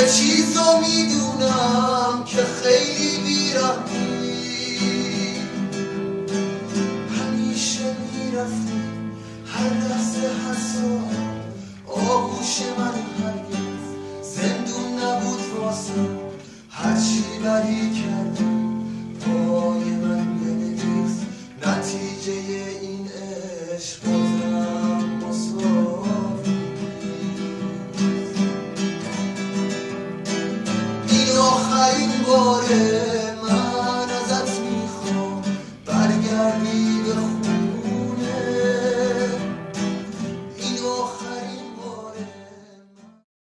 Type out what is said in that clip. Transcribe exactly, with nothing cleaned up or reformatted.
یه چیزو میدونم که خیلی بیرحمی، همیشه میرفتی هر لحظه هر ساعت، آغوش من هرگز زندون نبود واسه، هرچی بری کردی پای من بنویس، نتیجه این عشق بازم مساوی. این آخرین باره